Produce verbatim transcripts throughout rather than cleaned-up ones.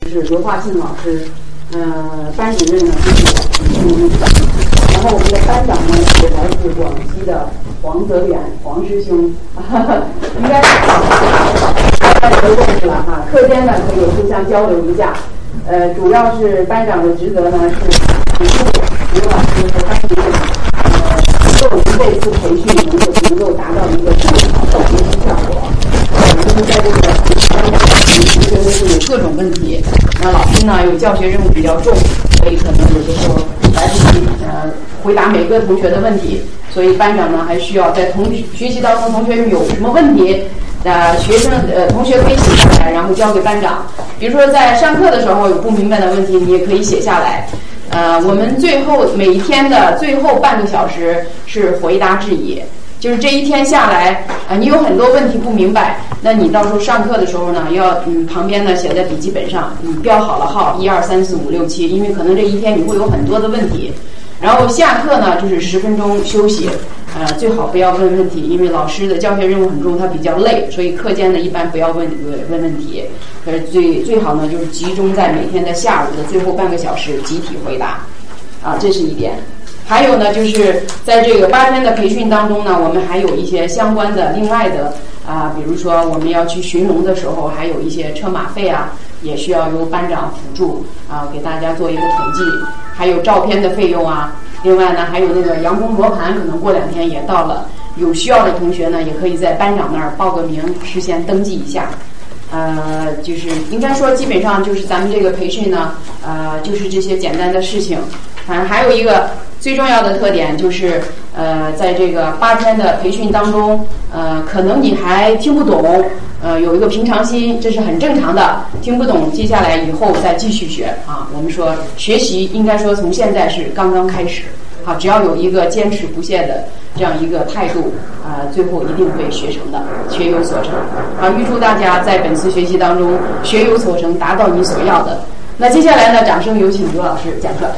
是刘化庆老师，呃，班主任呢就是嗯，然后我们的班长呢是来自广西的黄泽远黄师兄，哈哈，应该大家都认识了哈。课间呢可以互相交流一下，呃，主要是班长的职责呢是辅助刘老师和班主任，呃，能够这次培训能够能够达到一个更好的学习效果。呃，就是在这个班长同学呢是有各种问题，那老师呢有教学任务比较重，所以可能有的时候来不及呃回答每个同学的问题，所以班长呢还需要在同学习当中同学有什么问题，呃学生呃同学可以写下来，然后交给班长。比如说在上课的时候有不明白的问题，你也可以写下来。呃，我们最后每一天的最后半个小时是回答质疑。就是这一天下来，啊、呃，你有很多问题不明白，那你到时候上课的时候呢，要嗯旁边呢写在笔记本上，你标好了号一二三四五六七，因为可能这一天你会有很多的问题。然后下课呢就是十分钟休息，呃，最好不要问问题，因为老师的教学任务很重，他比较累，所以课间呢一般不要问问问题。可是最最好呢就是集中在每天的下午的最后半个小时集体回答，啊，这是一点。还有呢，就是在这个八天的培训当中呢，我们还有一些相关的另外的啊，比如说我们要去寻龙的时候，还有一些车马费啊，也需要由班长辅助啊，给大家做一个统计。还有照片的费用啊，另外呢，还有那个阳光罗盘，可能过两天也到了，有需要的同学呢，也可以在班长那儿报个名，事先登记一下。呃，就是应该说，基本上就是咱们这个培训呢，呃，就是这些简单的事情。反正还有一个最重要的特点就是，呃，在这个八天的培训当中，呃，可能你还听不懂，呃，有一个平常心，这是很正常的。听不懂，接下来以后再继续学啊。我们说学习应该说从现在是刚刚开始，好，只要有一个坚持不懈的这样一个态度，啊、呃，最后一定会学成的，学有所成。啊，预祝大家在本次学习当中学有所成，达到你所要的。那接下来呢，掌声有请刘老师讲课。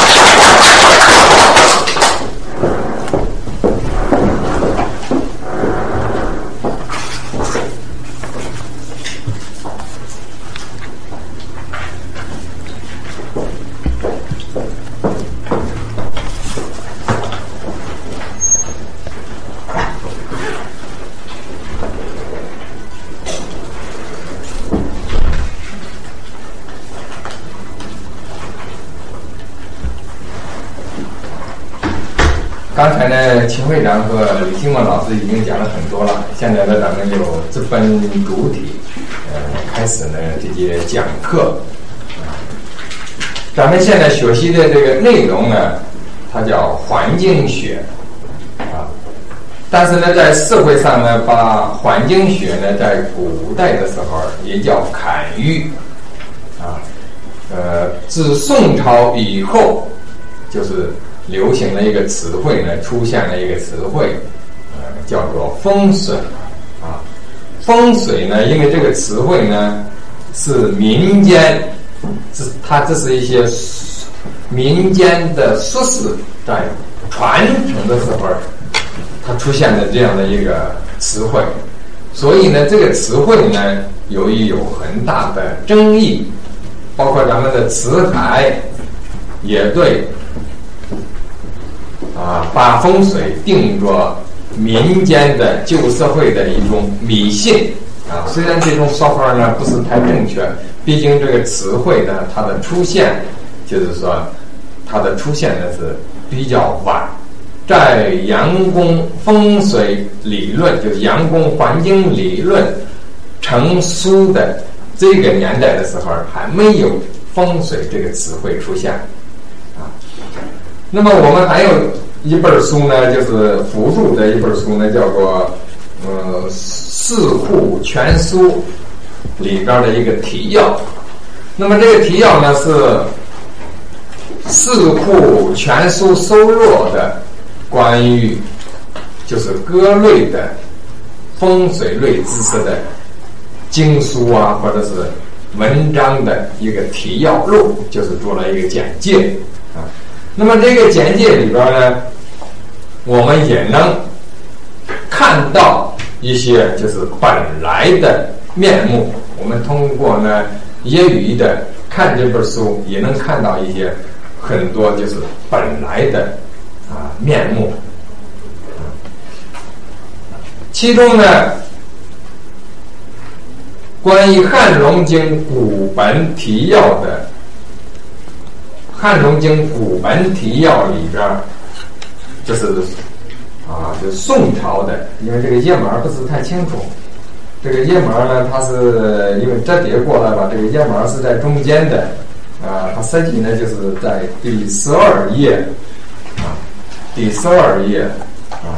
刚才呢，秦会长和李新文老师已经讲了很多了。现在呢，咱们就直奔主题，呃，开始呢这些讲课。咱们现在学习的这个内容呢，它叫环境学啊。但是呢，在社会上呢，把环境学呢，在古代的时候也叫坎域啊。呃，自宋朝以后，就是流行了一个词汇呢，出现了一个词汇，呃，叫做风水啊。风水呢，因为这个词汇呢是民间，这它这是一些民间的术士在传承的时候，它出现的这样的一个词汇，所以呢，这个词汇呢，由于有很大的争议，包括咱们的辞海也对。啊，把风水定作民间的旧社会的一种迷信啊，虽然这种说法呢不是太正确，毕竟这个词汇呢，它的出现就是说它的出现呢是比较晚，在阳宫风水理论，就是阳宫环境理论成书的这个年代的时候，还没有风水这个词汇出现啊。那么我们还有一本书呢，就是辅助的一本书呢，叫做呃《四库全书》里边的一个提要。那么这个提要呢是《四库全书》收录的关于就是各类的风水类知识的经书啊，或者是文章的一个提要录，就是做了一个简介啊。那么这个简介里边呢，我们也能看到一些就是本来的面目。我们通过呢业余的看这本书也能看到一些很多就是本来的啊面目。其中呢，关于《汉龙经》古本提要的，《汉龙经》古本提要里边，就是啊，就是宋朝的，因为这个页码不是太清楚。这个页码呢，它是因为折叠过来吧，这个页码是在中间的，啊，它实际呢就是在第十二页，啊，第十二页，啊。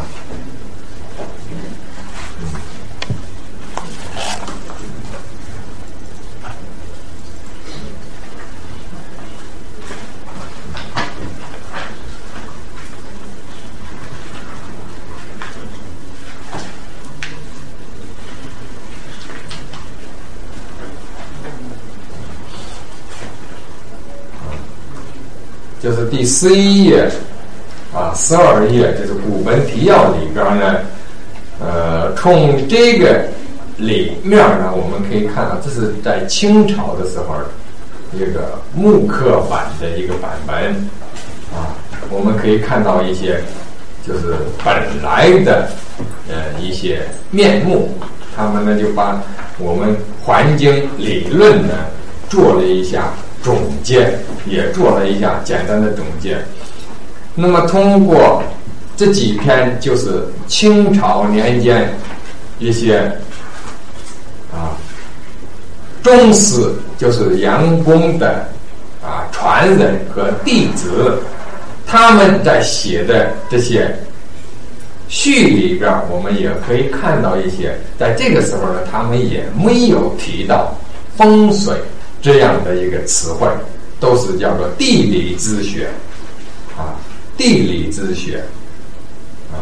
就是第十一页啊，十二页，就是古本提要里边呢，呃，从这个里面呢，我们可以看到，这是在清朝的时候一个木刻版的一个版本啊，我们可以看到一些就是本来的呃一些面目，他们呢就把我们环境理论呢做了一下总结，也做了一下简单的总结。那么通过这几篇就是清朝年间一些啊宗师，就是杨公的啊传人和弟子，他们在写的这些序里边，我们也可以看到一些，在这个时候呢，他们也没有提到风水这样的一个词汇，都是叫做地理之学啊，地理之学啊。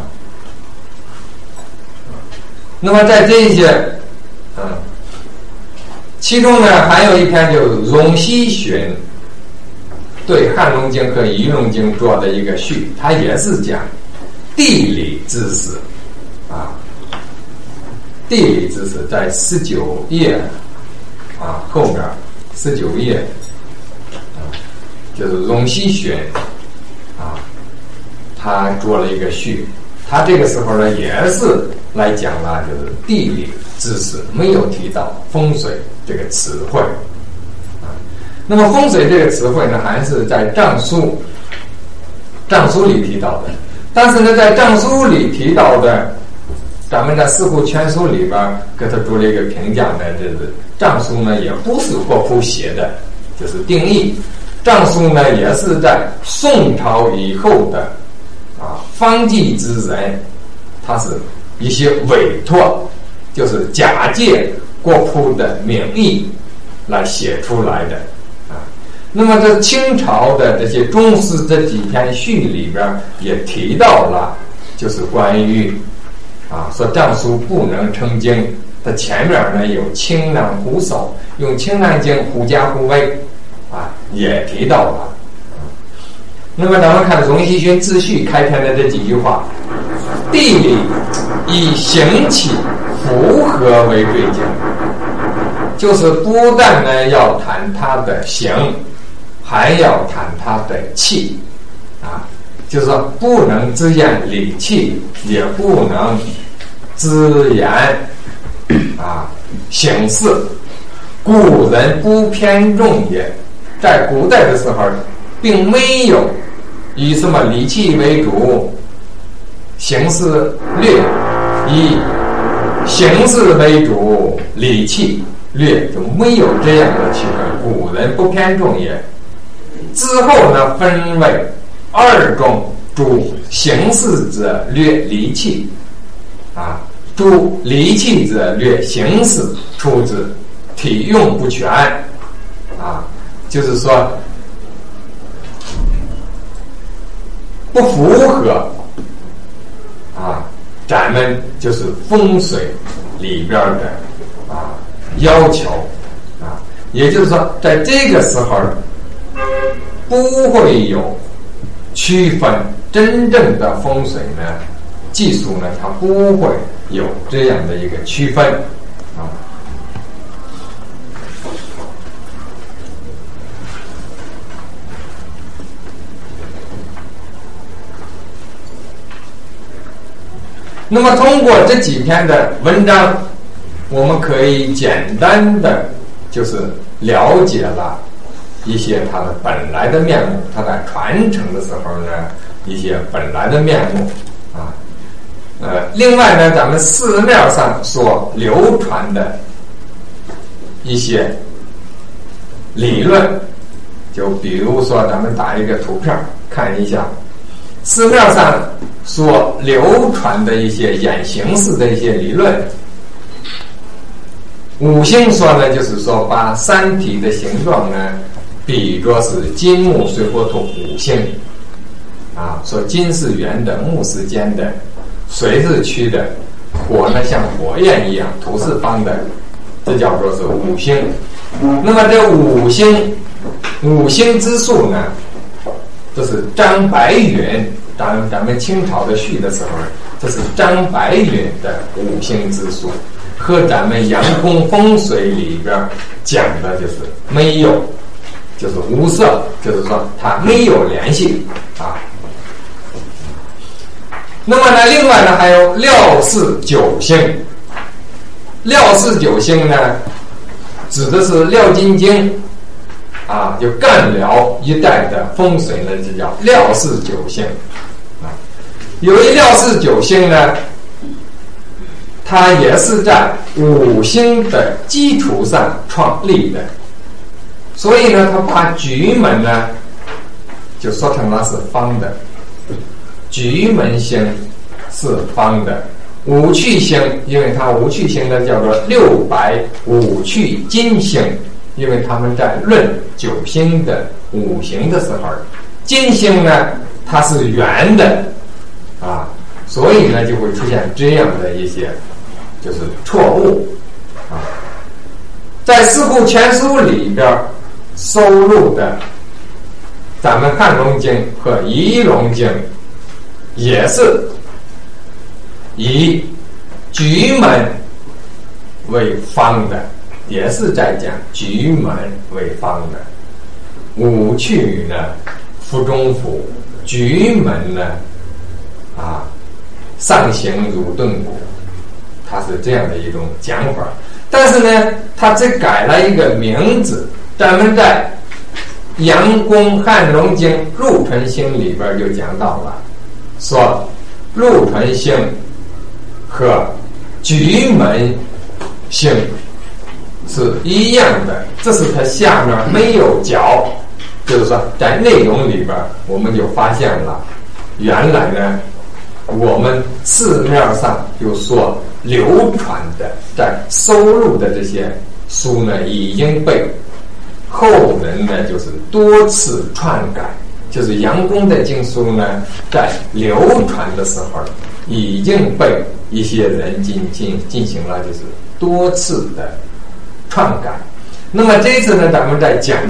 那么在这些嗯，其中呢还有一篇就是荣熙询对《汉龙经》和《仪容经》做的一个序，它也是讲地理知识啊，地理知识在十九页啊后面。十九页啊，就是荣熙询啊，他做了一个序，他这个时候呢也是来讲了就是地理知识，没有提到风水这个词汇啊。那么风水这个词汇呢，还是在藏书藏书里提到的，但是呢，在藏书里提到的，咱们在《四库全书》里边给他做了一个评价呢，就是藏书呢也不是霍夫写的，就是定义。藏书呢也是在宋朝以后的啊方济之人，他是一些委托，就是假借郭璞的名义来写出来的啊。那么这清朝的这些宗师这几篇序里边也提到了，就是关于啊说藏书不能成经。它前面呢有清南虎首，用清南经狐假虎威啊，也提到了。那么咱们看荣熙询自序开篇的这几句话，地理以形气符合为对讲，就是不但呢要谈它的形，还要谈它的气啊，就是说不能只言理气，也不能只言啊，形式，古人不偏重也。在古代的时候，并没有以什么理气为主，形式略；以形式为主，理气略，就没有这样的区分。古人不偏重也。之后呢，分为二种：主形式者略理气，啊。主理气者略形式，出之体用不全啊，就是说不符合啊咱们就是风水里边的啊要求啊，也就是说在这个时候不会有区分，真正的风水呢技术呢它不会有这样的一个区分啊。 那么通过这几篇的文章，我们可以简单的就是了解了一些它的本来的面目，它在传承的时候呢一些本来的面目啊。呃，另外呢，咱们寺庙上所流传的一些理论，就比如说咱们打一个图片看一下，寺庙上所流传的一些演形式的一些理论。五行说呢，就是说把三体的形状呢比作是金木水火土五行啊，说金是圆的，木是尖的，水是曲的，火呢像火焰一样，土是方的，这叫做是五行。那么这五行五行之数呢，这是张白云，咱咱们清朝的序的时候，这是张白云的五行之数，和咱们阳空风水里边讲的就是没有，就是无色，就是说它没有联系啊。那么呢，另外呢还有廖氏九星，廖氏九星呢指的是廖金京啊，就赣辽一带的风水呢就叫廖氏九星啊。由于廖氏九星呢，它也是在五星的基础上创立的，所以呢，它把局门呢就说成了是方的，局门星是方的，五趣星，因为它五趣星呢叫做六白五趣金星，因为他们在论九星的五行的时候，金星呢它是圆的啊，所以呢就会出现这样的一些就是错误啊。在《四库全书》里边收录的咱们汉龙经和仪龙经也是以局门为方的，也是在讲局门为方的。五趣呢服中府，局门呢啊上行如钝骨，它是这样的一种讲法。但是呢，它只改了一个名字，咱们在阳公汉龙经禄存星里边就讲到了，说禄存星和局门星是一样的，这是它下面没有角，就是说在内容里边我们就发现了，原来呢我们寺庙上就说流传的在收录的这些书呢，已经被后人呢就是多次篡改，就是杨公的经书呢在流传的时候已经被一些人进进进行了就是多次的篡改。那么这一次呢，咱们在讲